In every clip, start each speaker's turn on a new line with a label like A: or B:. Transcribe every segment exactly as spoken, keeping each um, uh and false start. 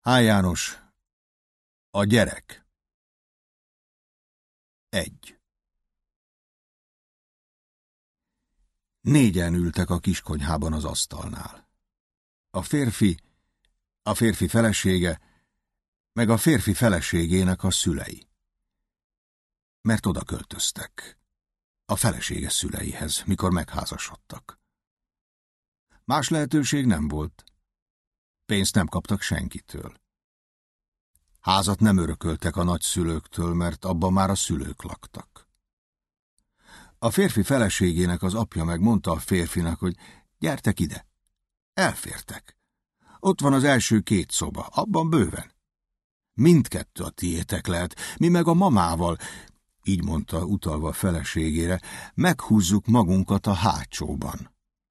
A: H. János, a gyerek. Egy. Négyen ültek a kiskonyhában az asztalnál. A férfi, a férfi felesége, meg a férfi feleségének a szülei. Mert oda költöztek. A felesége szüleihez, mikor megházasodtak. Más lehetőség nem volt. Pénzt nem kaptak senkitől. Házat nem örököltek a nagyszülőktől, mert abban már a szülők laktak. A férfi feleségének az apja meg mondta a férfinak, hogy gyertek ide. Elfértek. Ott van az első két szoba, abban bőven. Mindkettő a tiétek lehet, mi meg a mamával, így mondta utalva a feleségére, meghúzzuk magunkat a hátsóban.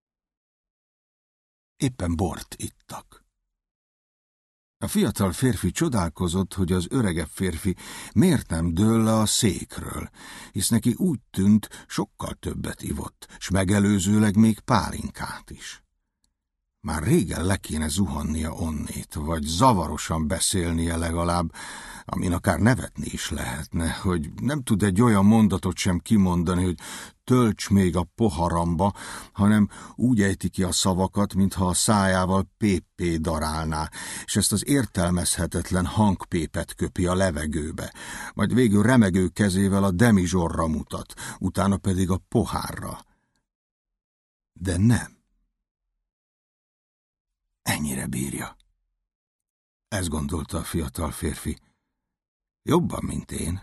A: Éppen bort ittak. A fiatal férfi csodálkozott, hogy az öregebb férfi miért nem dől le a székről, hisz neki úgy tűnt, sokkal többet ivott, s megelőzőleg még pálinkát is. Már régen le kéne zuhannia onnét, vagy zavarosan beszélnie legalább, amin akár nevetni is lehetne, hogy nem tud egy olyan mondatot sem kimondani, hogy tölts még a poharamba, hanem úgy ejti ki a szavakat, mintha a szájával péppé darálná, és ezt az értelmezhetetlen hangpépet köpi a levegőbe, majd végül remegő kezével a demizsorra mutat, utána pedig a pohárra. De nem. Ennyire bírja. Ezt gondolta a fiatal férfi. Jobban, mint én.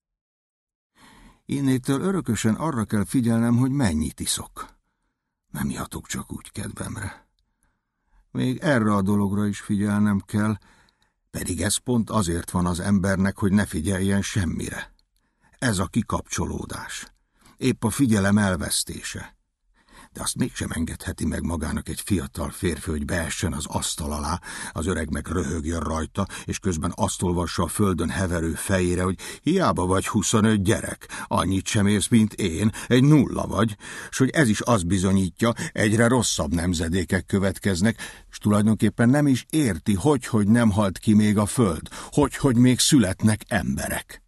A: Innétől örökösen arra kell figyelnem, hogy mennyit iszok. Nem ihatok csak úgy kedvemre. Még erre a dologra is figyelnem kell, pedig ez pont azért van az embernek, hogy ne figyeljen semmire. Ez a kikapcsolódás. Épp a figyelem elvesztése. De azt mégsem engedheti meg magának egy fiatal férfi, hogy beessen az asztal alá, az öreg meg röhögjön rajta, és közben azt olvassa a földön heverő fejére, hogy hiába vagy huszonöt gyerek, annyit sem érsz, mint én, egy nulla vagy, s hogy ez is azt bizonyítja, egyre rosszabb nemzedékek következnek, s tulajdonképpen nem is érti, hogy, hogy nem halt ki még a föld, hogy, hogy még születnek emberek.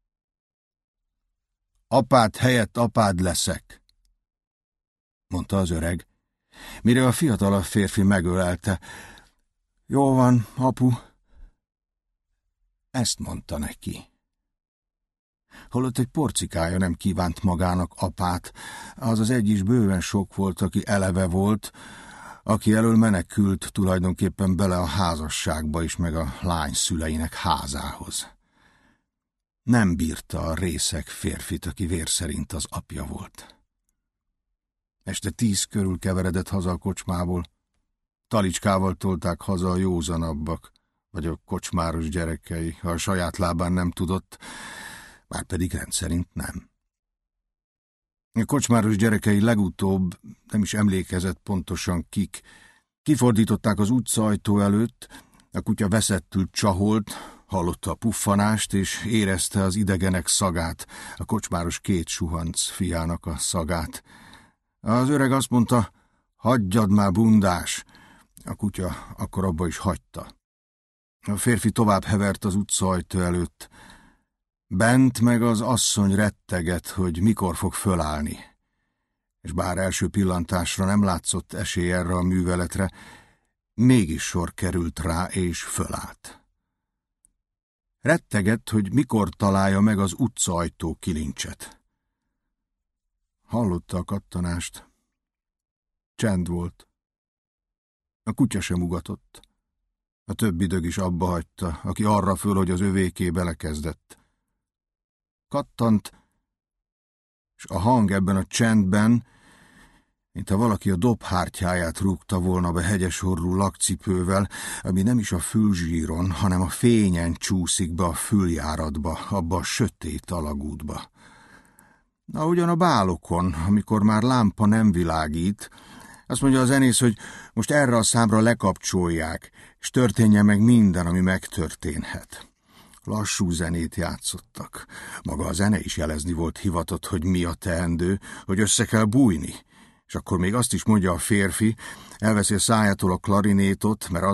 A: Apád helyett apád leszek, mondta az öreg, mire a fiatalabb férfi megölelte. Jó van, apu. Ezt mondta neki. Holott egy porcikája nem kívánt magának apát, az az egy is bőven sok volt, aki eleve volt, aki elől menekült tulajdonképpen bele a házasságba is, meg a lány szüleinek házához. Nem bírta a részeg férfit, aki vér szerint az apja volt. Este tíz körül keveredett haza a kocsmából. Talicskával tolták haza a józanabbak, vagy a kocsmáros gyerekei, ha a saját lábán nem tudott, már pedig rendszerint nem. A kocsmáros gyerekei legutóbb, nem is emlékezett pontosan kik, kifordították az utcaajtó előtt, a kutya veszettül csaholt, hallotta a puffanást, és érezte az idegenek szagát, a kocsmáros két suhanc fiának a szagát. Az öreg azt mondta, hagyjad már, bundás. A kutya akkor abba is hagyta. A férfi tovább hevert az utcaajtó előtt. Bent meg az asszony retteget, hogy mikor fog fölállni. És bár első pillantásra nem látszott esély erre a műveletre, mégis sor került rá, és fölállt. Rettegett, hogy mikor találja meg az utcaajtó kilincset. Hallotta a kattanást. Csend volt. A kutya sem ugatott. A többi dög is abba hagyta, aki arra föl, hogy az övéké belekezdett. Kattant, és a hang ebben a csendben, mintha valaki a dobhártyáját rúgta volna be hegyesorrú lakcipővel, ami nem is a fülzsíron, hanem a fényen csúszik be a füljáratba, abba a sötét alagútba. Ahogyan a bálokon, amikor már lámpa nem világít, azt mondja a zenész, hogy most erre a számra lekapcsolják, és történjen meg minden, ami megtörténhet. Lassú zenét játszottak. Maga a zene is jelezni volt hivatott, hogy mi a teendő, hogy össze kell bújni. És akkor még azt is mondja a férfi, elveszi a szájától a klarinétot, mert